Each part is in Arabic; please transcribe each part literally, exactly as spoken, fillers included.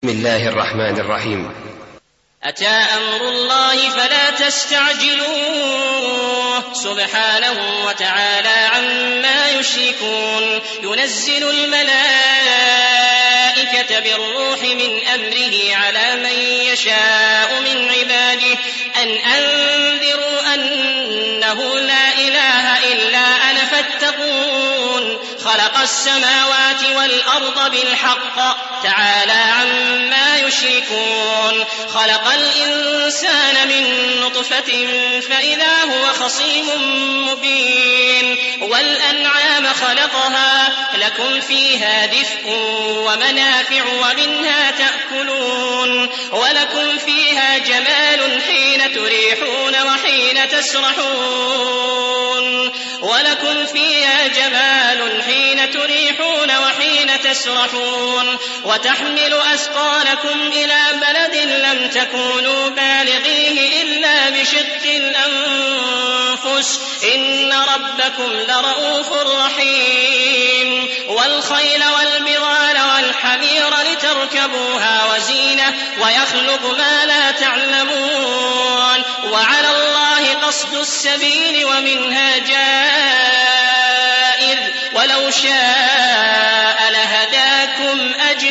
بسم الله الرحمن الرحيم. أتى أمر الله فلا تستعجلوه سبحانه وتعالى عما يشركون. ينزل الملائكة بالروح من أمره على من يشاء من عباده أن أنذروا أنه لا إله إلا أنا فاتقون. خلق السماوات والأرض بالحق تعالى عما يشركون. خلق الإنسان من نطفة فإذا هو خصيم مبين. والأنعام خلقها لكم فيها دفء ومنافع ومنها تأكلون. ولكم فيها جمال حين تريحون وحين تسرحون. ولكم فيها جمال حين تريحون وحين تسرحون. وتحمل أثقالكم إلى بلد لم تكونوا بالغيه إلا بشق الأنفس إن ربكم لرؤوف رحيم. والخيل والبغال والحمير لتركبوها وزينة ويخلق ما لا تعلمون. وعلى الله قصد السبيل ومنها جائر ولو شاء لهداكم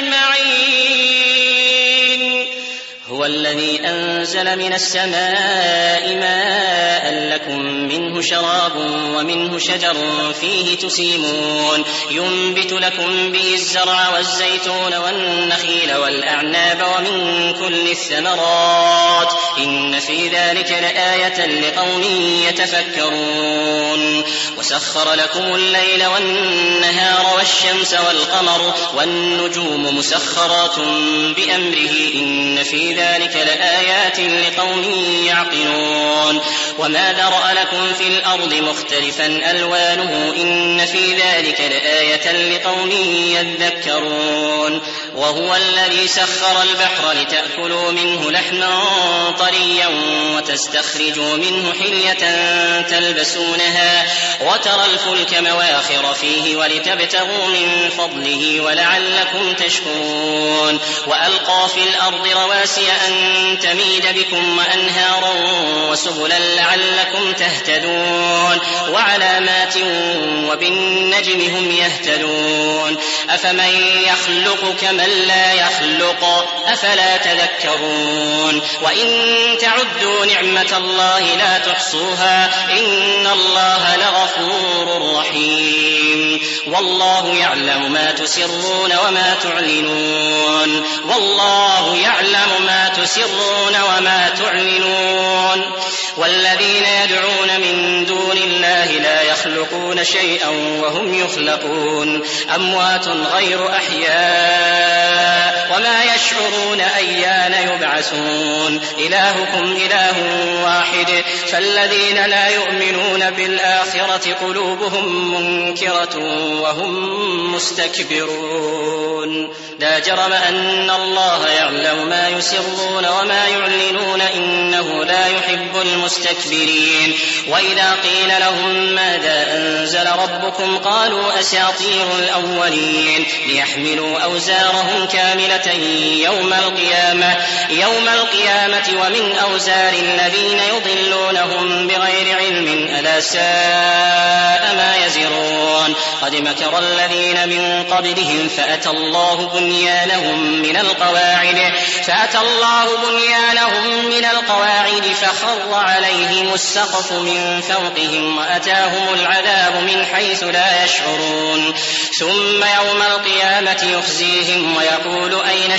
أجمعين. هو الذي أنزل من السماء ماء لكم منه شراب ومنه شجر فيه تسيمون. ينبت لكم به الزرع والزيتون والنخيل والأعناب ومن كل الثمرات إن في ذلك لآية لقوم يتفكرون. وسخر لكم الليل والنهار والشمس والقمر والنجوم مسخرات بأمره إن في ذلك لآيات لقوم يعقلون. وما ذرأ لكم في الأرض مختلفا ألوانه إن في ذلك لآية لقوم يذكرون. وهو الذي سخر البحر لتأكلوا منه لحما طريا وتستخرجوا منه حلية تلبسونها وترى الفلك مواخر فيه ولتبتغوا من فضله ولعلكم تشكرون. وألقى في الأرض رواسي أن تميد بكم وأنهارا وسبلا لعلكم تهتدون. وعلامات وبالنجم هم يهتدون. أفمن يخلق كمن لا يخلق أفلا تذكرون. وإن تعدوا نعمة الله لا تحصوها إن الله لغفور رحيم. والله يعلم ما تسرون وما تعلنون. والله يعلم ما تسرون وما تعلنون. والذين يدعون من دون الله لا يخلقون شيئا وهم يخلقون. أموات غير أحياء وما يشعرون أيان يبعثون. إلهكم إله واحد فالذين لا يؤمنون بالآخرة قلوبهم منكرة وهم مستكبرون. لا جرم أن الله يعلم ما يسرون وما يعلنون إنه لا يحب المستكبرين. وإذا قيل لهم ماذا أنزل ربكم قالوا أساطير الأولين ليحملوا أوزارهم كاملة يوم القيامة يوم القيامة ومن أوزار الذين يضلونهم بغير علم ألا ساء ما يزرون. قد مكر الذين من قبلهم فأتى الله بنيانهم من القواعد فأتى الله بنيانهم من القواعد فخر عليهم السقف من فوقهم وأتاهم العذاب من حيث لا يشعرون. ثم يوم القيامة يخزيهم ويقول أين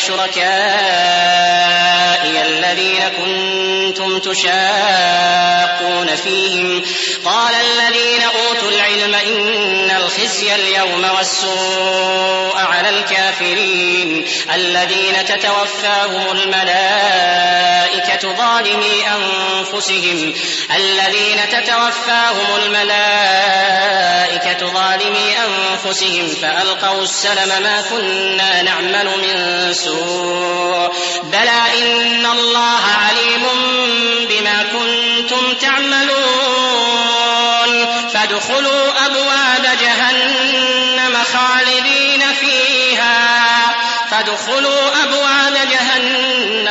شركائي الذين كنتم تشاقون فيهم قال الذين أوتوا العلم إن الخزي اليوم والسوء على الكافرين الذين تتوفاهم الملائكة ظالمي أنفسهم الذين تتوفاهم الملائكة ظالمي أنفسهم فألقوا السلم ما كنا نعمل من سوء بلى إن الله عليم بما كنتم تعملون. فادخلوا أبواب جهنم خالدين فيها فادخلوا أبواب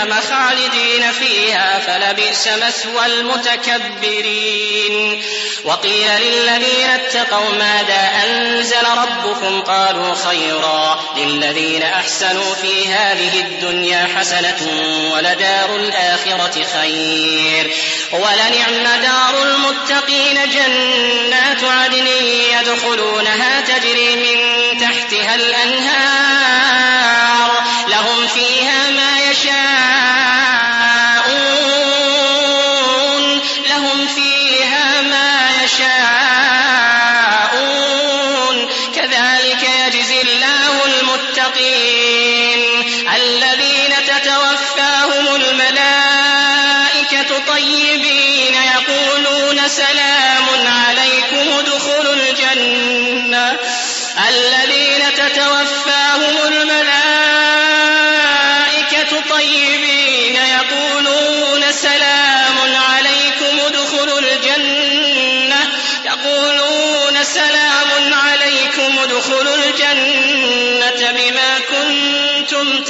جهنم خالدين فيها فلبئس مثوى المتكبرين. وقيل للذين اتقوا ماذا أنزل ربكم قالوا خيرا للذين أحسنوا في هذه الدنيا حسنة ولدار الآخرة خير ولنعم دار المتقين جنات عدن يدخلونها تجري من تحتها الأنهار لهم فيها ما يشاءون لهم فيها ما يشاءون كذلك يجزي الله المتقين الذين تتوفاهم الملائكة طيبين يقولون سلام عليكم ادخلوا الجنة الذين تتوفاهم الملائكة طيبين يقولون سلام عليكم ادخلوا الجنة يقولون سلام عليكم ادخلوا الجنة بما كنتم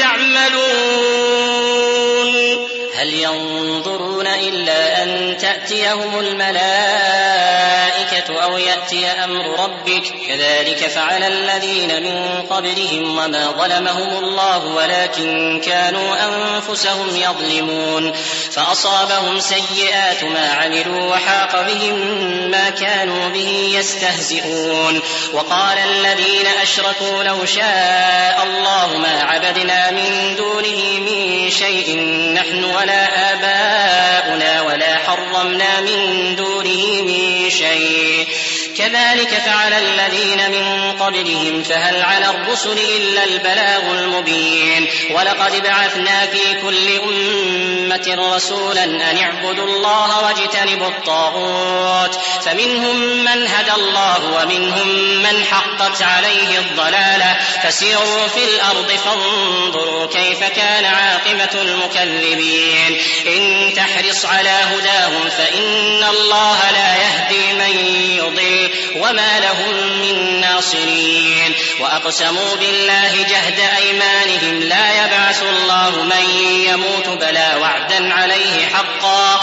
تعملون. هل ينظرون إلا أن تأتيهم الملائكة أو يأتي أمر ربك كذلك فعل الذين من قبلهم وما ظلمهم الله ولكن كانوا أنفسهم يظلمون فأصابهم سيئات ما عملوا وحاق بهم ما كانوا به يستهزئون. وقال الذين أشركوا لو شاء الله ما عبدنا من دونه من شيء نحن ولا آباؤنا ولا حرمنا من دونه من شيء كذلك فعل الذين من قبلهم فهل على الرسل إلا البلاغ المبين. ولقد بعثنا في كل أمة رسولا أن اعبدوا الله واجتنبوا الطاغوت فمنهم من هدى الله ومنهم من حقت عليه الضلالة فسيروا في الأرض فانظروا كيف كان عاقبة المكذبين. إن تحرص على هداهم فإن الله لا يهدي من يضل وما لهم من ناصرين. وأقسموا بالله جهد أيمانهم لا يبعث الله من يموت بلى وعدا عليه حقا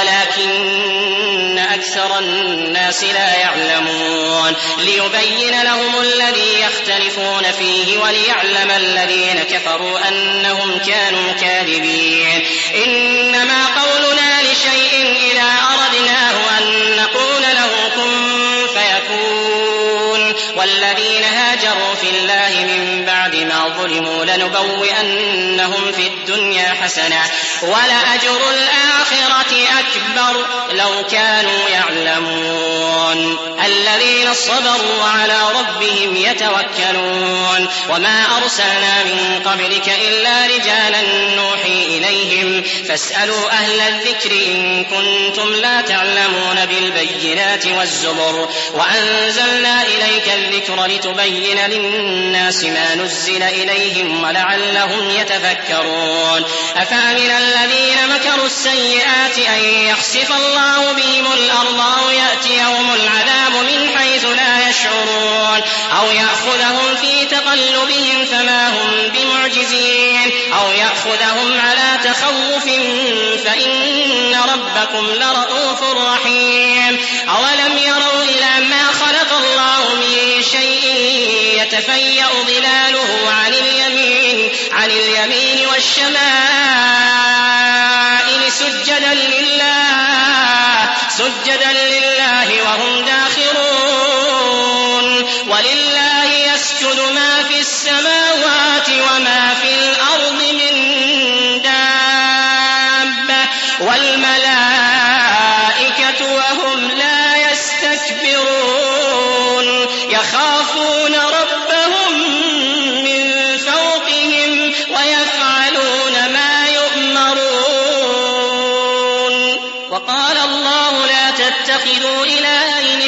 ولكن أكثر الناس لا يعلمون ليبين لهم الذي يختلفون فيه وليعلم الذين كفروا أنهم كانوا كاذبين. إنما قولنا لشيء إذا أردناه أن نقول له كن فيكون. والذين هاجروا في الله من بعد ما ظلموا لنبوئنهم في الدنيا حسنة ولأجر الآخرة أكبر لو كانوا يعلمون. الذين صبروا وعلى ربهم يتوكلون. وما أرسلنا من قبلك إلا رجالا نوحي إليهم فاسألوا أهل الذكر إن كنتم لا تعلمون بالبينات والزبر وأنزلنا إليك الذكر لتبين للناس ما نزل إليهم ولعلهم يتفكرون. أفأمن الذين مكروا السيئات أن يخسف الله بهم الأرض أو يأتيهم العذاب من حيث لا يشعرون أو يأخذهم في تقلبهم فما هم بمعجزين أو يأخذهم على تخوف فإن ربكم لرؤوف رحيم. أولم يروا إلى ما خلق الله من شيء يتفيأ ظلاله عن اليمين عن اليمين والشمائل سجدا لله سجدا لله وهم داخرون. ولله يسجد ما في السماوات وما في الأرض من دابة والملائكة وهم لا يستكبرون يخافون ربهم من فوقهم ويفعلون ما يؤمرون. وقال الله لا تتخذوا إلهين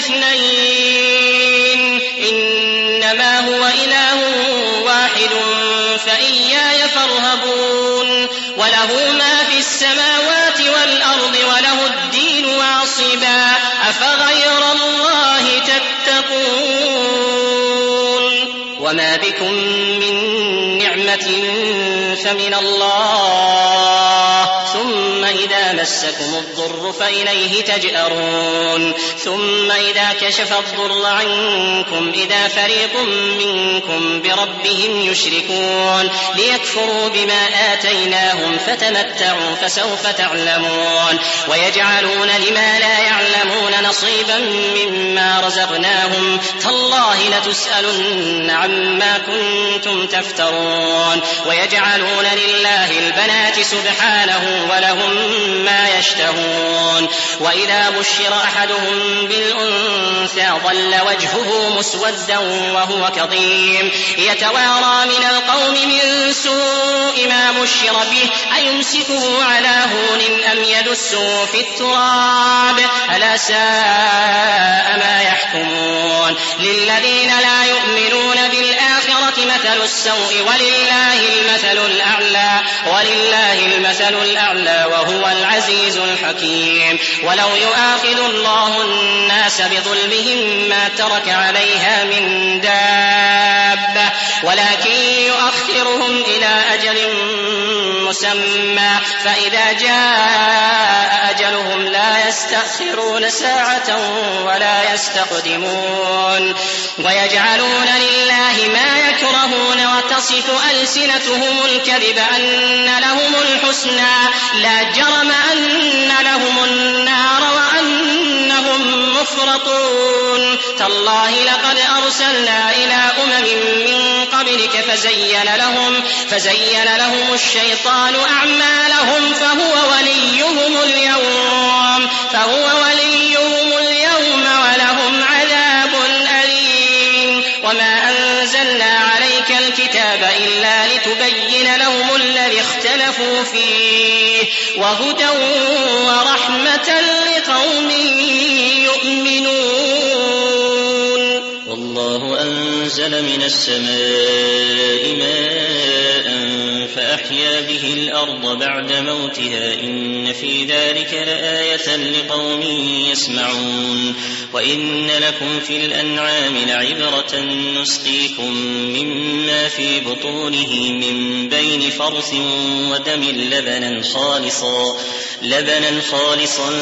اثنين إنما هو إله واحد فإياي فارهبون. وله ما في السماوات والأرض وله الدين واصبا أفغير الله تتقون. وما بكم من نعمة نعمة فمن الله ثم إذا مسكم الضر فإليه تجأرون ثم إذا كشف الضر عنكم إذا فريق منكم بربهم يشركون ليكفروا بما آتيناهم فتمتعوا فسوف تعلمون ويجعلون لما لا يعلمون نصيبا مما رزقناهم تالله لتسألن عما كنتم تفترون ويجعلون لله البنات سبحانه ولهم ما يشتهون وإذا بشر أحدهم بالأنثى ظل وجهه مسودا وهو كظيم يتوارى من القوم من سوء ما بشر به أيمسكه على هون أم يدسه في التراب ألا ساء ما يحكمون للذين لا يؤمنون بالآخرة مثل السوء ولله المثل الأعلى ولله المثل الأعلى وهو العزيز الحكيم ولو يؤاخذ الله الناس بظلمهم ما ترك عليها من دابة ولكن يؤخرهم إلى أجل مسمى فإذا جاء أجلهم لا يستأخرون ساعة ولا يستقدمون ويجعلون لله ما يكرهون وتصف ألسنتهم الكذب أن لهم الحسنى لا جرم أن لهم النار وأنهم مفرطون تالله لقد أرسلنا إلى أمم من قبلك فزين لهم, فزين لهم الشيطان أعمالهم فهو وليهم اليوم, فهو وليهم اليوم ولهم عذاب أليم وما أنزلنا عليك الكتاب إلا لتبين لهم الذي اختلفوا فيه وهدى ورحمة لقوم يؤمنون. والله أنزل من السماء ماء فأحيا به الأرض بعد موتها إن في ذلك لآية لقوم يسمعون. وإن لكم في الأنعام لعبرة نسقيكم مما في بطونه من بين فرث ودم لبنا خالصا لبنا خالصا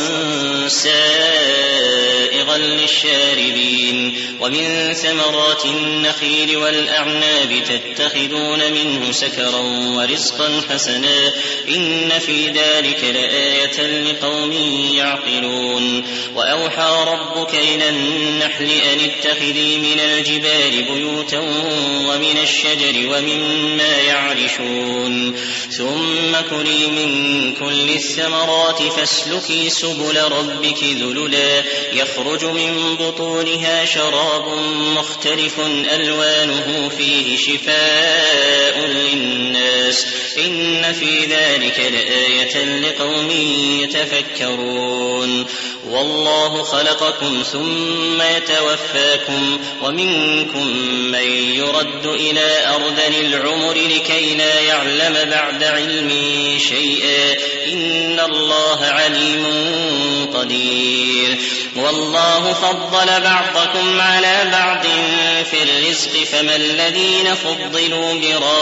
سائغا للشاربين ومن ثمرات النخيل والأعناب تتخذون منه سكرا ورزقا حسنا إن في ذلك لآية لقوم يعقلون. وأوحى ربك إلى النحل أن اتخذي من الجبال بيوتا ومن الشجر ومما يعرشون ثم كلي من كل الثمرات فاسلكي سبل ربك ذللا يخرج من بطونها شراب مختلف ألوانه فيه شفاء للناس إن في ذلك لآية لقوم يتفكرون. والله خلقكم ثم يتوفاكم ومنكم من يرد إلى أرذل العمر لكي لا يعلم بعد علم شيئا إن الله عليم قدير. والله فضل بعضكم على بعض في الرزق فما الذين فضلوا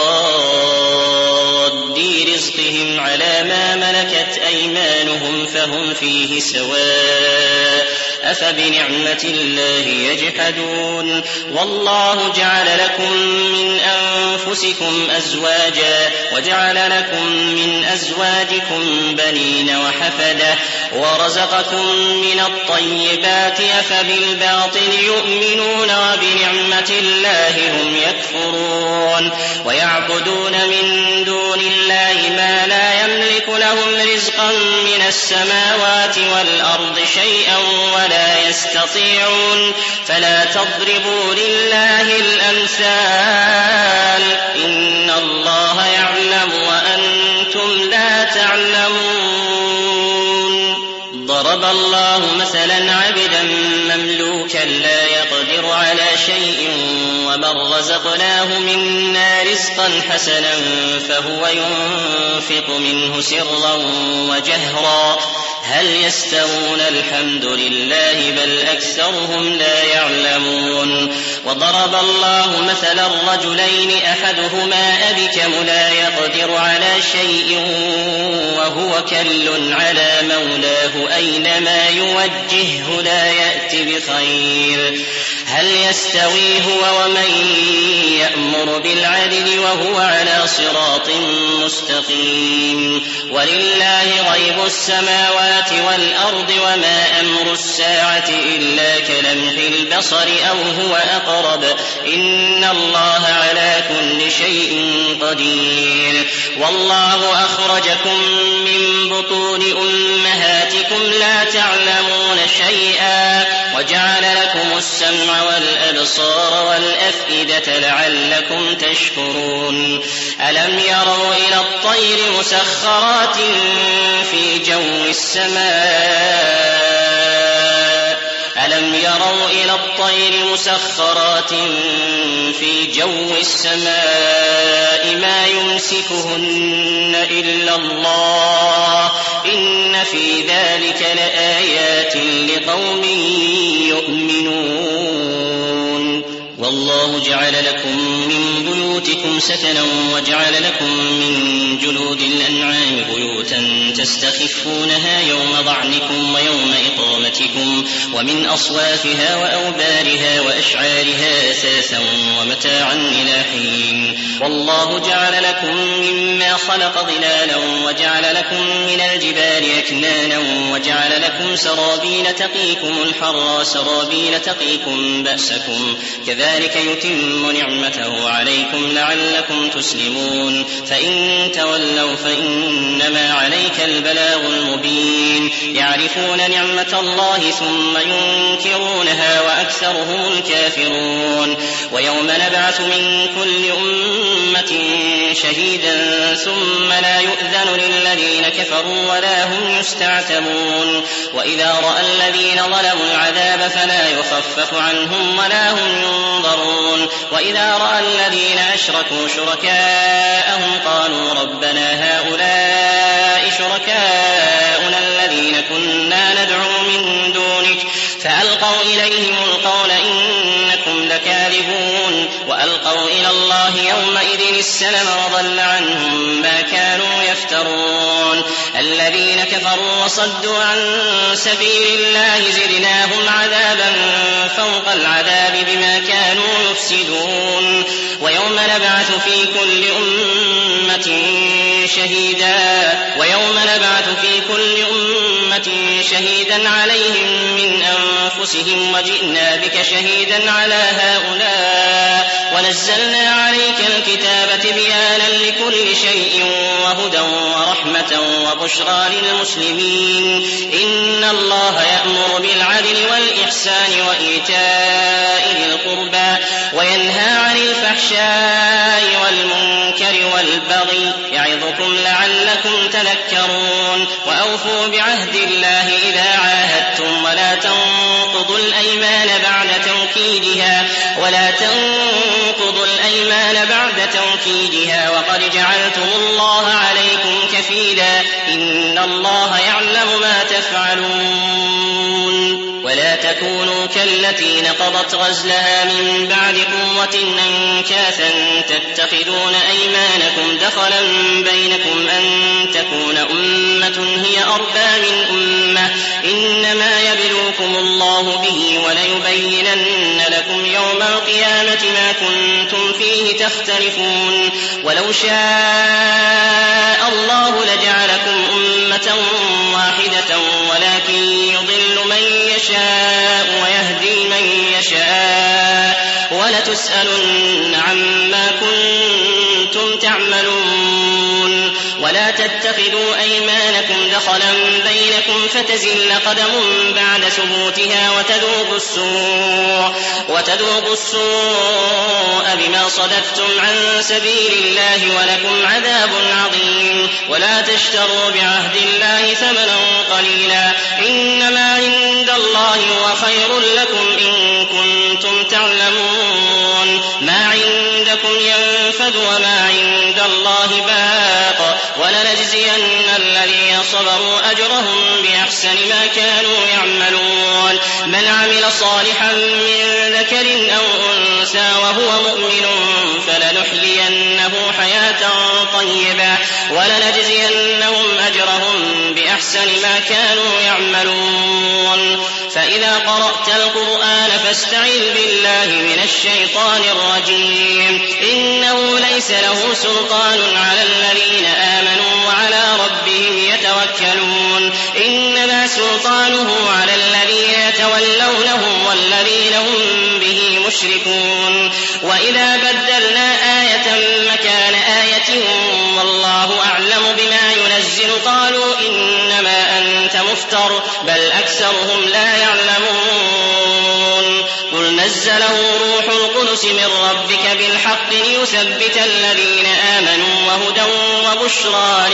براد رزقهم على ما ملكت أيمانهم فهم فيه سواء أفبنعمة الله يجحدون. والله جعل لكم من أنفسكم أزواجا وجعل لكم من أزواجكم بنين وحفدة ورزقكم من الطيبات أفبالباطل يؤمنون وبنعمة الله هم يكفرون. ويعبدون من دون الله ما لا يملك لهم رزقا من السماوات والأرض شيئا ولا يستطيعون فلا تضربوا لله الأمثال إن الله يعلم وأنتم لا تعلمون. ضرب وضرب الله مثلا عبدا مملوكا لا يقدر على شيء ومن رزقناه منا رزقا حسنا فهو ينفق منه سرا وجهرا هل يستوون الحمد لله بل أكثرهم لا يعلمون وضرب الله مثلا رجلين أحدهما أبكم لا يقدر على شيء وهو كل على مولاه أينما يوجهه لا يأتي بخير هل يستوي هو ومن يأمر بالعدل وهو على صراط مستقيم ولله غيب السماوات والأرض وما أمر الساعة إلا كلمح البصر أو هو أقرب إن الله على كل شيء قدير والله أخرجكم من بطون أمهاتكم لا تعلمون شيئا وجعل لكم السمع والأبصار والأفئدة لعلكم تشكرون ألم يروا إلى الطير مسخرات في جو السماء ألم يروا إلى الطير مسخرات في جو السماء ما يمسكهن إلا الله إن في ذلك لآيات لقوم يؤمنون والله جعل لكم من بيوتكم سكنا وجعل لكم من جلود الأنعام بيوتا تستخفونها يوم ضعنكم ويوم إقامتكم ومن أصوافها وأوبارها وأشعارها أثاثا ومتاعا إلى حين والله جعل لكم مما خلق ظلالا وجعل لكم من الجبال أكنانا وجعل لكم سرابيل تقيكم الحر سرابيل تقيكم بأسكم كذلك يتم نعمته عليكم لعلكم تسلمون فإن تولوا فإنما عليك البلاغ المبين يعرفون نعمة الله ثم ينكرونها وأكثرهم الكافرون ويوم نبعث من كل أمة شهيدا ثم لا يؤذن للذين كفروا ولا هم يستعتبون وإذا رأى الذين ظلموا العذاب فلا يخفف عنهم ولا هم ينظرون وإذا رأى الذين أشركوا شركاءهم قالوا ربنا هؤلاء شركاؤنا الذين كنا ندعو من دونك فألقوا إليهم القول إنكم لكاذبون وألقوا إلى الله يومئذ السلم وضل عنهم ما كانوا يفترون الذين كفروا وصدوا عن سبيل الله زدناهم عذابا فوق العذاب بما كانوا يفسدون ويوم نبعث في كل أمة شهيدا ويوم نبعث في كل أمة شهيدا عليهم من أنفسهم وجئنا بك شهيدا على هؤلاء ونزلنا عليك الكتاب تبيانا لكل شيء وهدى ورحمة وبشرى للمسلمين إن الله يأمر بالعدل والإحسان وإيتاء ذي القربى وينهى عن الفحشاء والمنكر والبغي يعظكم لعلكم تذكرون وأوفوا بعهد الله إذا عاهدتم ولا تنقضوا الأيمان بعد توكيدها ولا تنقضوا الأيمان بعد توكيدها وقد جعلتم الله عليكم كفيلا إن الله يعلم ما تفعلون ولا تكونوا كالتي نقضت غزلها من بعد قوة أنكاثا تتخذون أيمانكم دخلا بينكم أن تكون أمة هي أربى من أمة إنما يبلوكم الله به وليبينن لكم يوم القيامة ما كنتم فيه تختلفون ولو شاء الله لجعلكم أمة واحدة ولكن يضل من يشاء ويهدي من يشاء ولتسألن عما كنتم تعملون ولا تتخذوا أيمانكم دخلا بينكم فتزل قدم بعد ثبوتها وتذوقوا السوء, وتذوقوا السوء بما صددتم عن سبيل الله ولكم عذاب عظيم. ولا تشتروا بعهد الله ثمنا قليلا إنما عند الله هو خير لكم إن كنتم تعلمون. ما عندكم ينفد وما عند الله باق ولنجزين الذين صبروا أجرهم بأحسن ما كانوا يعملون. من عمل صالحا من ذكر أو أنثى وهو مؤمن فلنحيينه حياة طيبة ولنجزينهم أجرهم بأحسن ما كانوا يعملون. فإذا قرأت القرآن فاستعذ بالله من الشيطان الرجيم إنه ليس له سلطان على الذين آمنوا وعلى ربهم يتوكلون. إنما سلطانه على الذين يتولونه والذين هم به مشركون. وإذا بدلنا آية مكان آية والله أعلم بما ينزل قالوا إنما أنت مفتر بل أكثرهم لا يعلمون. قل نزله روح القدس من ربك بالحق ليثبت الذين آمنوا وهدى وبشرى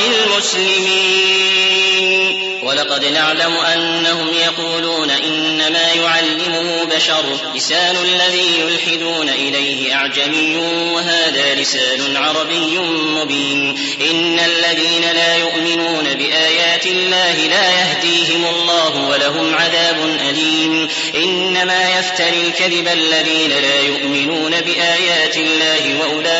للمسلمين. ولقد نعلم أنهم يقولون إنما يعلمه بشر لسان الذي يلحدون إليه أعجمي وهذا لسان عربي مبين. إن الذين لا يؤمنون بآيات الله لا يهديهم الله ولهم عذاب أليم. إنما يفتري الكذب الذين لا يؤمنون بآيات الله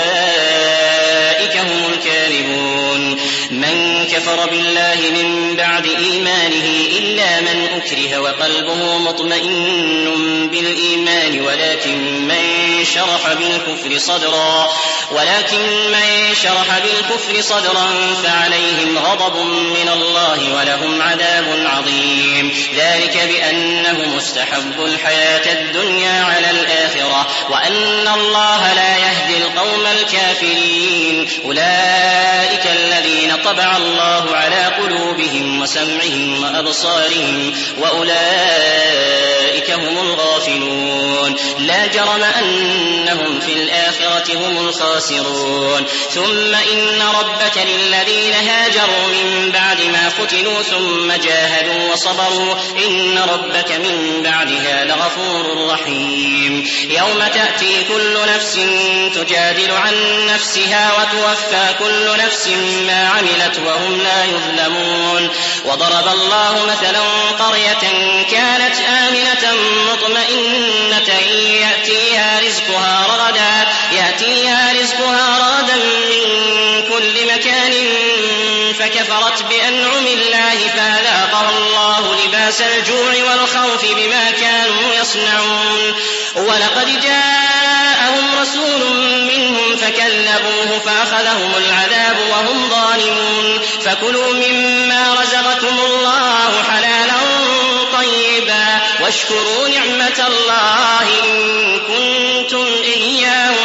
وأولئك هم الكاذبون. من كفر بالله من بعد إيمانه إلا من أكره وقلبه مطمئن بالإيمان ولكن من شرح بالكفر صدرا ولكن من شرح بالكفر صدرا فعليهم غضب من الله ولهم عذاب عظيم. ذلك بأنه مستحب الحياة الدنيا على الآخرة وأن الله لا يهدي القوم الكافرين. أولئك الذين طبع الله على قلوبهم وسمعهم وأبصارهم وأولئك هم الغافلون. لا جرم أنهم في الآخرة هم الخاسرون. ثم إن ربك للذين هاجروا من بعد ما فتنوا ثم جاهدوا وصبروا إن ربك من بعدها لغفور رحيم. يوم تأتي كل نفس تجادل عن نفسها وتوفى كل نفس ما عملت وهم لا يظلمون. وضرب الله مثلا قرية كانت آمنة مطمئنة يأتيها رزقها رغدا يأتيها رزقها رغدا من كل مكان فكفرت بأنعم الله فأذاقها الله لباس الجوع والخوف بما كانوا يصنعون. ولقد جاءهم رسول منهم فكذبوه فأخذهم العذاب وهم ظالمون. فكلوا مما رزقكم الله حلالا طيبا واشكروا نعمة الله إن كنتم إياه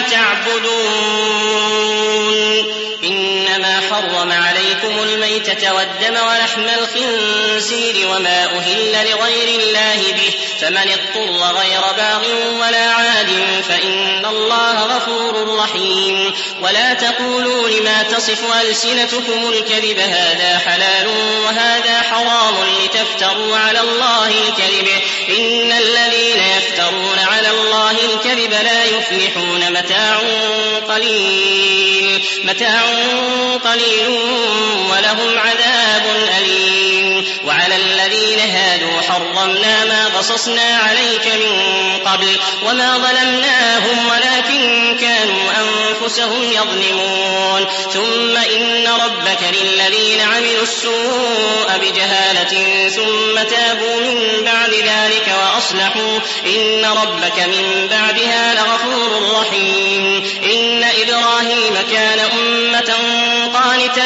تعبدون. إنما حرم عليكم الميتة والدم ولحم الخنزير وما أهل لغير الله به فمن اضطر غير باغ ولا عاد فإن الله غفور رحيم. ولا تقولوا لما تصف ألسنتكم الكذب هذا حلال وهذا حرام لتفتروا على الله الكذب إن الذين يفترون على الله الكذب لا يفلحون. متاع قليل متاع قليل ولهم عذاب أليم. وعلى الذين هادوا حرمنا ما قصصنا عليك من قبل وما ظلمناهم ولكن كانوا أنفسهم يظلمون. ثم إن ربك للذين عملوا السوء بجهالة ثم تابوا من بعد ذلك وأصلحوا إن ربك من بعدها لغفور رحيم. إن إبراهيم كان أمة قانتا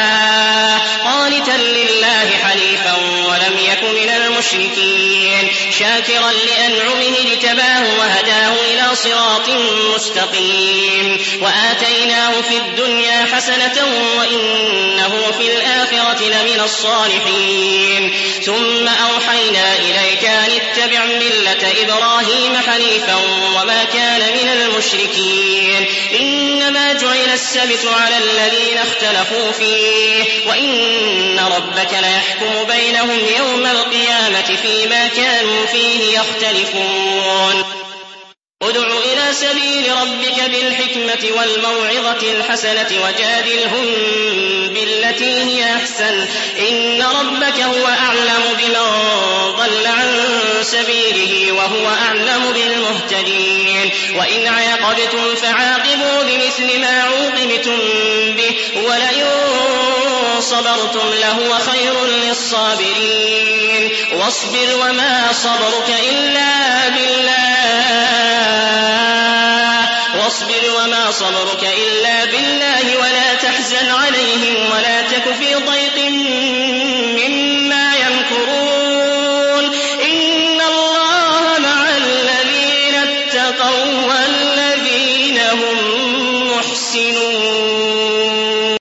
لله قانتا لله حنيفا ولم يك من المشركين شاكرا لأنعمه اجتباه وهداه إلى صراط مستقيم وآتيناه في الدنيا حسنة وإنه في الآخرة لمن الصالحين ثم أوحينا إليك أن اتبع ملة إبراهيم حنيفا وما كان من المشركين إنما جعل السبت على الذين اختلفوا فيه وإن ربك ليحكم بينهم يوم القيامة فيما كانوا فيه يختلفون ادع إلى سبيل ربك بالحكمة والموعظة الحسنة وجادلهم بالتي هي أحسن إن ربك هو أعلم بمن ضل عن سبيله وهو أعلم بالمهتدين وإن عاقبتم فعاقبوا بمثل ما عوقبتم به ولئن صبرتم لهو خير للصابرين واصبر وما صبرك إلا بالله واصبر وما صبرك إلا بالله ولا تحزن عليهم ولا تك في ضيق